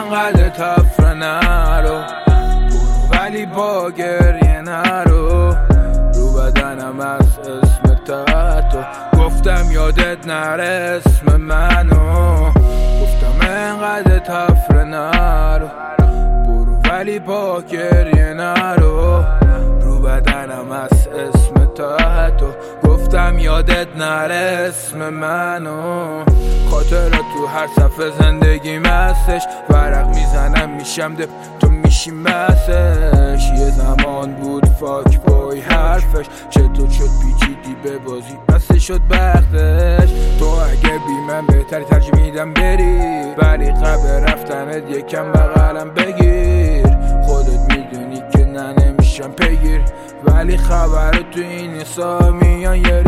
انقدر تفره نرو ولی با گریه نرو رو بدنم از اسم تاتو گفتم یادت نره اسم منو گفتم انقدر تفره نرو برو ولی با گریه نرو رو بدنم از اسم تاتو گفتم یادت نره اسم منو خاطرات تو هر صفحه زندگیم هستش ورق میزنم میشم دپ تو میشی مسش یه زمان بود فاک بای حرفش چطور شد پیچیدی به بازی بسته شد بختش تو اگه بی من بهتری ترجیح میدم بری ولی قبل رفتنت یکم بغلم بگیر خودت میدونی که نه نمیشم پیگیر ولی خبر تو این حسا میان یه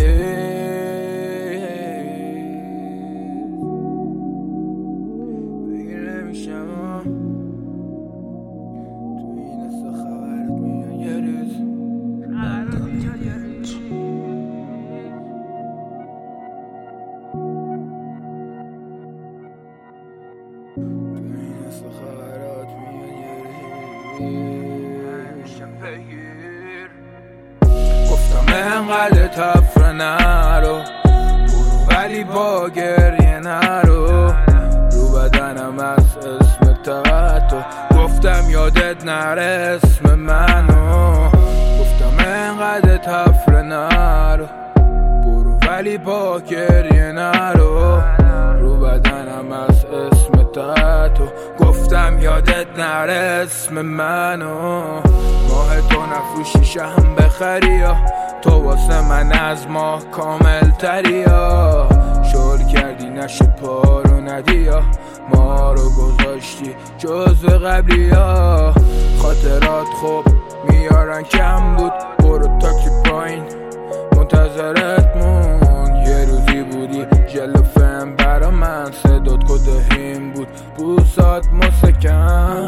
گفتم انقدر تفره نرو برو ولی با گریه نرو رو بدنم از اسم تاتو گفتم یادت نره اسم منو گفتم انقدر تفره نرو برو ولی با گریه نرو رو بدنم از اسم تاتو گفتم یادت نره اسم منو ماه تو نفروشی شهم بخری یا تو واسه من از ماه کامل تری یا شل کردی نشه پارو ندی یا ما رو گذاشتی جزو قبلی یا خاطرات خوب میارن کم بود برو تاکسی پایین منتظرت مون یه روزی بودی جلو فهم برا من صدات کدهیم بود بوسات مسکن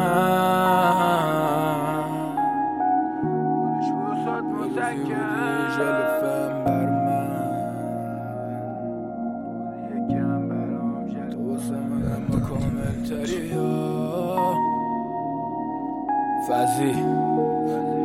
جلو فهم بر من یکم برام جلو واسه من اما کامل تری فضی